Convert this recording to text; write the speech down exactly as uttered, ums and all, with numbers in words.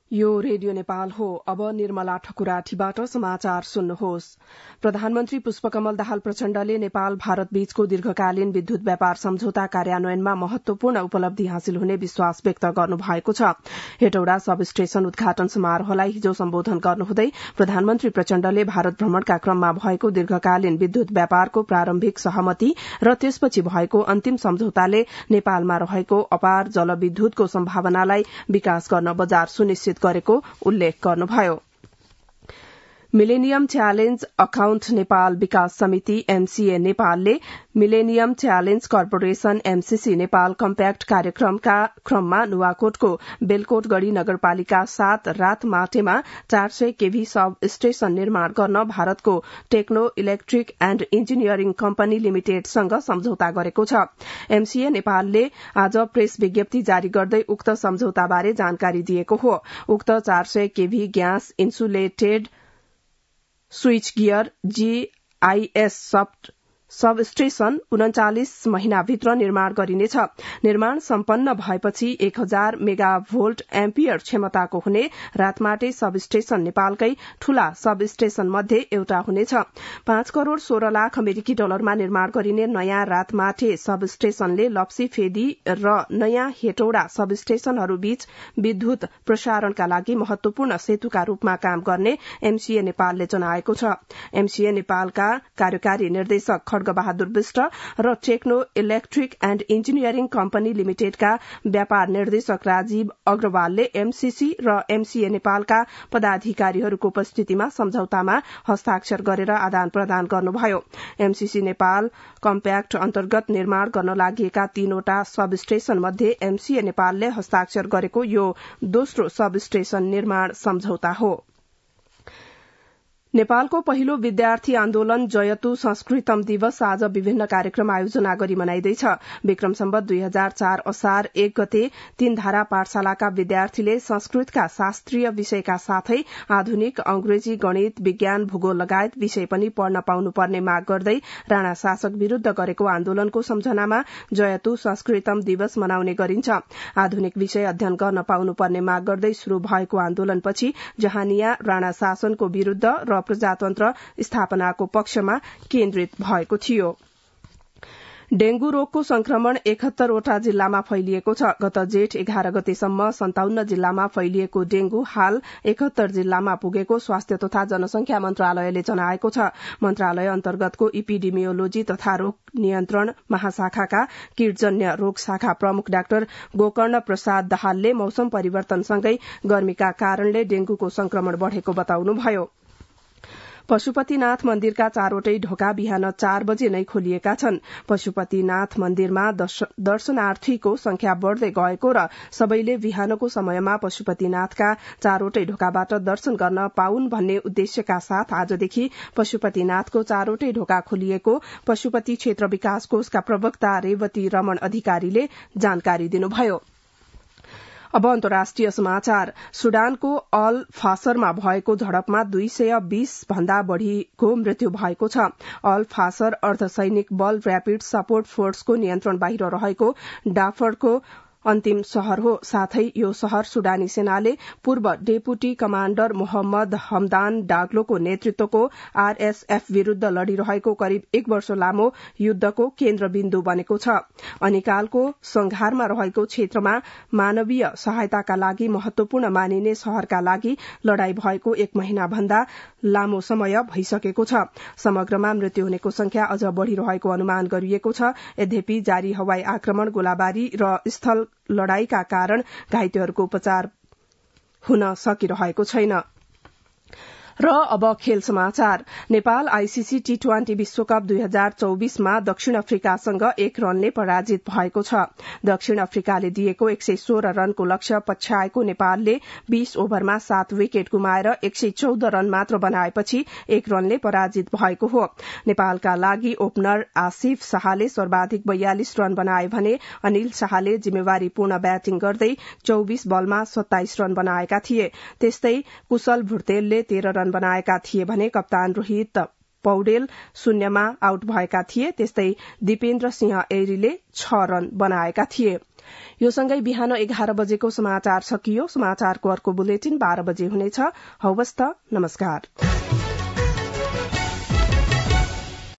यो रेडियो नेपाल हो। अब निर्मला ठकुराठीबाट समाचार सुन्नुहोस्। प्रधानमन्त्री पुष्पकमल दाहाल प्रचण्डले नेपाल भारत बीचको दीर्घकालीन विद्युत व्यापार सम्झौता कार्यान्वयनमा महत्वपूर्ण उपलब्धि हासिल हुने विश्वास व्यक्त गर्नुभएको छ। हेटौडा सब स्टेशन उद्घाटन समारोहलाई हिजो सम्बोधन गर्नुहुँदै प्रधानमन्त्री प्रचण्डले भारत भ्रमणका क्रममा भएको दीर्घकालीन विद्युत व्यापारको प्रारम्भिक सहमति र त्यसपछि भएको अन्तिम सम्झौताले नेपालमा रहेको अपार जलविद्युतको सम्भावनालाई विकास गर्न बजार सुनिश्चित गरेको उल्लेख गर्नुभयो। मिलेनियम च्यालेन्ज अकाउन्ट नेपाल विकास समिति एमसीए नेपालले Millennium Challenge Corporation MCC Nepal Compact कार्यक्रमका क्रममा नुवाकोटको बेलकोटगढ़ी नगरपालिका सात रातमाटेमा चार सय केभी सब स्टेशन निर्माण गर्न भारतको Techno Electric and Engineering Company लिमिटेडसँग सम्झौता गरेको छ। एमसीए नेपालले आज प्रेस विज्ञप्ति जारी गर्दै उक्त सम्झौताबारे जानकारी दिएको हो। उक्त चार सय kV gas insulated switchgear GIS substation उन्चालिस महीनाभित्र निर्माण गरिनेछ। निर्माण सम्पन्न भएपछि एक हजार मेगा भोल्ट एम्पियर क्षमताको हुने रातमाटे सब स्टेशन नेपालकै ठूला सब स्टेशन मध्ये एउटा हुनेछ। पाँच करोड़ सोह्र लाख अमेरिकी डलरमा निर्माण गरिने नयाँ रातमाटे सब स्टेशनले लप्सी फेदी र नयाँ हेटौडा सब स्टेशनहरूबीच विद्युत प्रसारणका लागि महत्वपूर्ण सेतुका रूपमा काम गर्ने एमसीए नेपालले जनाएको छ। एमसीए नेपालका कार्यकारी निर्देशक खड्ग बहादुर विष्ट र Techno Electric and Engineering Company लिमिटेडका व्यापार निर्देशक राजीव अग्रवालले एमसीसी र एमसीए नेपालका पदाधिकारीहरूको उपस्थितिमा सम्झौतामा हस्ताक्षर गरेर आदान प्रदान गर्नुभयो। एमसीसी नेपाल कम्प्याक्ट अन्तर्गत निर्माण गर्न लागेका तीनवटा सब स्टेशन मध्ये एमसीए नेपालले हस्ताक्षर गरेको यो दोस्रो सब स्टेशन निर्माण सम्झौता हो। नेपालको पहिलो विद्यार्थी आन्दोलन जयतु संस्कृतम दिवस आज विभिन्न कार्यक्रम आयोजना गरी मनाइँदैछ। विक्रम सम्वत दुई हजार चार असार एक गते तीन धारा पाठशालाका विद्यार्थीले संस्कृतका शास्त्रीय विषयका साथै आधुनिक अंग्रेजी, गणित, विज्ञान, भूगोल लगायत विषय पनि पढ्न पाउनुपर्ने माग गर्दै राणा शासक विरूद्ध गरेको आन्दोलनको सम्झनामा जयतु संस्कृतम दिवस मनाउने गरिन्छ। आधुनिक विषय अध्ययन गर्न पाउनुपर्ने माग गर्दै शुरू भएको आन्दोलनपछि जहानिया राणा शासनको विरूद्ध र प्रजातन्त्र स्थापनाको पक्षमा केन्द्रित भएको थियो। डेंगू रोगको संक्रमण एकहत्तरवटा जिल्लामा फैलिएको छ। गत जेठ एघार गतेसम्म सन्ताउन्न जिल्लामा फैलिएको डेंगू हाल एकहत्तर जिल्लामा पुगेको स्वास्थ्य तथा जनसंख्या मन्त्रालयले जनाएको छ। मन्त्रालय अन्तर्गतको इपिडेमियोलोजी तथा रोग नियन्त्रण महाशाखाका कीटजन्य रोग शाखा प्रमुख डाक्टर गोकर्ण प्रसाद दाहालले मौसम परिवर्तनसँगै गर्मीका कारणले डेंगूको संक्रमण बढ़ेको बताउनुभयो। पशुपतिनाथ मन्दिरका चारवटै ढोका बिहान चार बजे नै खोलिएका छन्। पशुपतिनाथ मन्दिरमा दर्शनार्थीको संख्या बढ़दै गएको र सबैले बिहानको समयमा पशुपतिनाथका चारवटै ढोकाबाट दर्शन गर्न पाउन् भन्ने उद्देश्यका साथ आजदेखि पशुपतिनाथको चारवटै ढोका खोलिएको पशुपति क्षेत्र विकास कोषका प्रवक्ता रेवती रमण अधिकारीले जानकारी दिनुभयो। अब अन्तर्राष्ट्रिय समाचार। सुडानको अल फासरमा भएको झड़पमा दुई सय बीस भन्दा बढ़ीको मृत्यु भएको छ। अल फासर अर्धसैनिक बल र्यापिड सपोर्ट फोर्सको नियन्त्रण बाहिर रहेको डाफरको अन्तिम शहर हो। साथै यो शहर सुडानी सेनाले पूर्व डेपुटी कमाण्डर मोहम्मद हमदान डाग्लोको नेतृत्वको आरएसएफ विरूद्ध लड़िरहेको करिब एक वर्ष लामो युद्धको केन्द्रबिन्दु बनेको छ। अनिकालको संघारमा रहेको क्षेत्रमा मानवीय सहायताका लागि महत्वपूर्ण मानिने शहरका लागि लड़ाई भएको एक महिना भन्दा लामो समय भइसकेको छ। समग्रमा मृत्यु हुनेको संख्या अझ बढ़िरहेको अनुमान गरिएको छ। यद्यपि जारी हवाई आक्रमण, गोलाबारी र स्थल लड़ाईका कारण घाइतेहरूको उपचार हुन सकिरहेको छैन। र अब खेल समाचार। नेपाल आईसीसी टी ट्वेन्टी विश्वकप दुई हजार चौबीसमा दक्षिण अफ्रिकासँग एक रनले पराजित भएको छ। दक्षिण अफ्रिकाले दिएको एक सय सोह्र रनको लक्ष्य पछ्याएको नेपालले बीस ओभरमा सात विकेट गुमाएर एक सय चौध रन मात्र बनाएपछि एक रनले पराजित भएको हो। नेपालका लागि ओपनर आसिफ शाहले सर्वाधिक बयालिस रन बनाए भने अनिल शाहले जिम्मेवारीपूर्ण ब्याटिङ गर्दै चौबीस बलमा सत्ताइस रन बनाएका थिए। त्यस्तै कुशल भुर्तेलले तेह्र रन बनाएका थिए भने कप्तान रोहित पौडेल शून्यमा आउट भएका थिए। त्यस्तै दिपेन्द्र सिंह ऐरीले छ रन बनाएका थिए। यो सँगै बिहान एघार बजेको समाचार सकियो। समाचारको अर्को बुलेटिन बाह्र बजे हुनेछ। हवस् त, नमस्कार।